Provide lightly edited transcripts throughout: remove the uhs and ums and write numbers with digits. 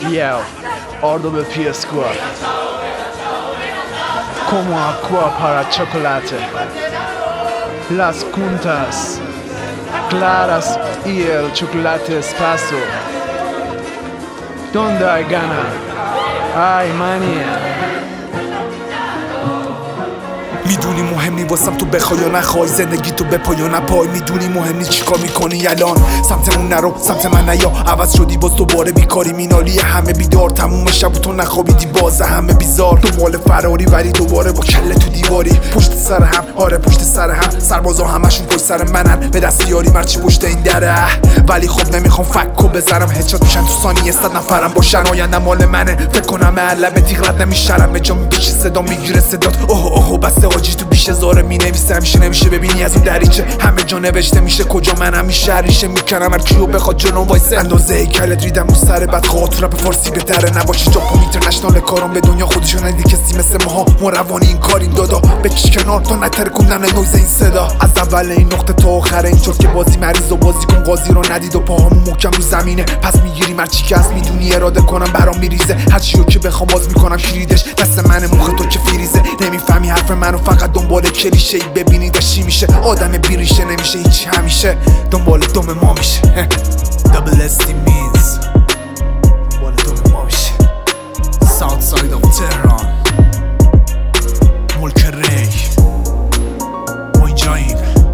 Yo, ordo del P-Squad. Como agua para chocolate. Las puntas claras y el chocolate espeso. Donde hay gana, hay manía. میدونی مهم نی واسم تو بخوای یا نخوای، زندگی تو بپای یا نپای. میدونی مهم نی چیکار میکنی الان، سمتمون نرو سمت من نیا. عوض شدی باز دوباره بیکاری مینالی، همه بیدار تموم شب تو نخوابیدی باز همه بیزار. دنبال فراری ولی دوباره با کله تو دیواری. پشت سر هم آره پشت سر هم، سربازا همشون پشت سر منن. به دستیاری مرچی پشت این دره، ولی خب نمیخوام فکو بزنم. هدشات میشن تو ثانیه 100 نفرم باشن. آینده مال منه فکر کنم علبه تیغ رد نمیشرم. به جا میپیچی صدا میگیره صدات. اوه بسته حاجی تو بیش هزاره مینویسه. همیشه نمیشه ببینی از اون دریچه، همه جا نوشته میشه کجا من همیشه ریشه میکنم. هر کیو بخواد جلوم وایسه. اندازه هیکلت ریدم رو سر بد خواه. تو رپ فارسی بهتره نباشه جاپا اینترنشنال. کارم به دنیا خودشون ندی کسی مثل ماها. ما روانی این کاریم دادا بکش کنار تا نترکوندن نویز این صدا. از اول این نقطه تا آخر اینجور که بازی مریض و بازی کن قاضی رو ندید و پاهامون محکم رو زمینه. پس میگیریم هرچی که هست میدونی اراده کنم برام میریزه. هرچیو که بخوام باز میکنم کلیدش دست منه موقع تو که فریزه. نمیفهمی حرف منو فقط دنبال کلیشه ای ببینی داشی میشه. آدم بیریشه نمیشه هیچی همیشه دنبال دم ما میشه. دابل استی میز دنبال دم ما میشه. ساوت ساید آف تهران ملک ری ما اینجاییم.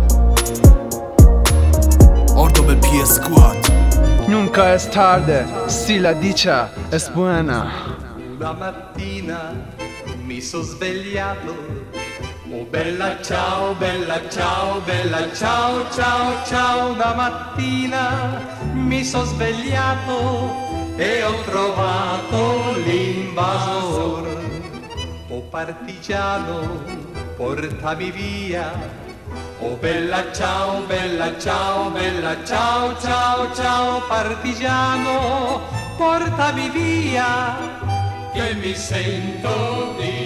ordo del P-Squad. Nunca es tarde, si la dicha es buena. Una mattina mi sono svegliato. Oh bella ciao, bella ciao, bella ciao, ciao, ciao. Una mattina mi sono svegliato e ho trovato l'invasor. Oh partigiano, portami via. Oh bella ciao, bella ciao, bella ciao, ciao, ciao. Partigiano, portami via, che mi sento di